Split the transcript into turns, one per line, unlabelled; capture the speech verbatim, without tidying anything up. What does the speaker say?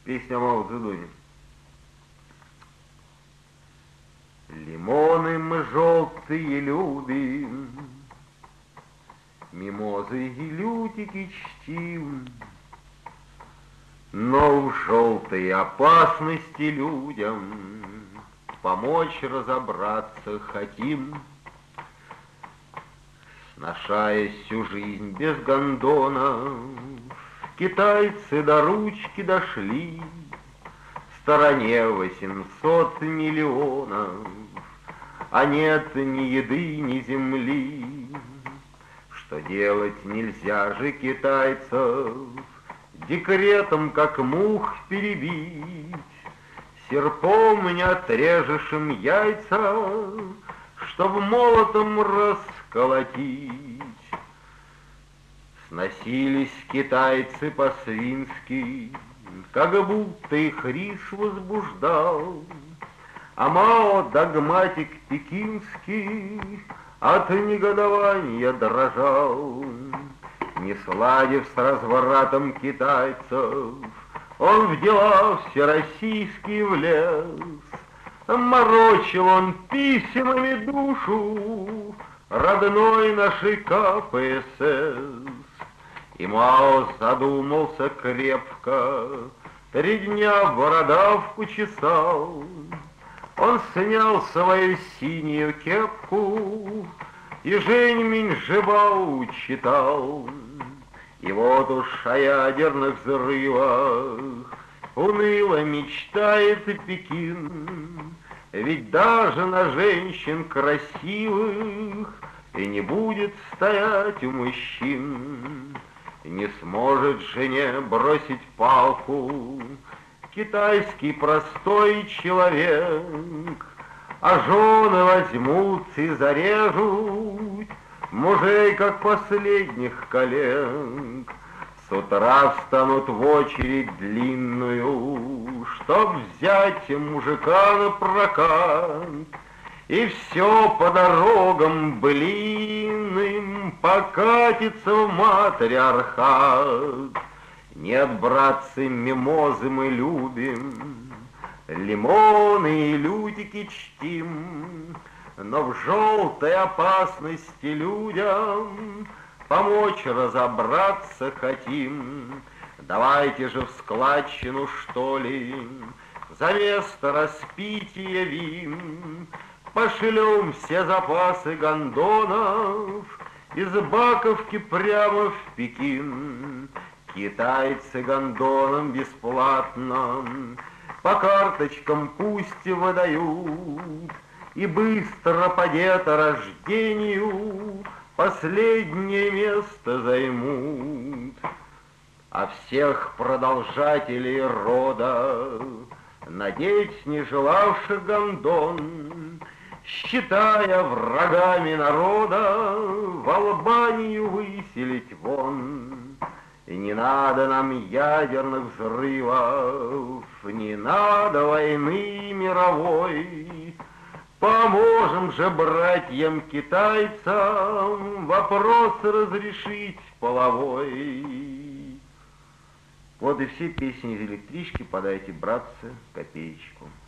Песня Мао Цзэдуня. Лимоны мы желтые любим, мимозы и лютики чтим, но в желтой опасности людям помочь разобраться хотим. Сношаясь всю жизнь без гондонов, китайцы до ручки дошли, в стороне восемьсот миллионов, а нет ни еды, ни земли. Что делать нельзя же китайцев, декретом как мух перебить, серпом не отрежешь им яйца, чтоб молотом расколотить. Сносились китайцы по-свински, как будто их рис возбуждал, а Мао, догматик пекинский, от негодования дрожал. Не сладив с развратом китайцев, он в дела всероссийские влез. Морочил он письмами душу родной нашей ка пэ эс эс. И Мао задумался крепко, три дня бородавку чесал. Он снял свою синюю кепку и Жень Минжибао читал. И вот уж о ядерных взрывах уныло мечтает Пекин, ведь даже на женщин красивых и не будет стоять у мужчин. Не сможет жене бросить палку китайский простой человек, а жены возьмут и зарежут мужей, как последних коллег. С утра встанут в очередь длинную, чтоб взять мужика на прокат, и все по дорогам блинным покатится в матриархат. Нет, братцы, мимозы мы любим, лимоны и лютики чтим, но в желтой опасности людям помочь разобраться хотим. Давайте же в складчину, что ли, за место распития вин пошлем все запасы гондонов из Баковки прямо в Пекин. Китайцы гондонам бесплатно по карточкам пусть выдают, и быстро по деторождению последнее место займут. А всех продолжателей рода, надеть не желавших гондон, считая врагами народа, в Албанию выселить вон. И не надо нам ядерных взрывов, не надо войны мировой. Поможем же братьям-китайцам вопрос разрешить половой. Вот и все песни из электрички. Подайте, братцы, копеечку.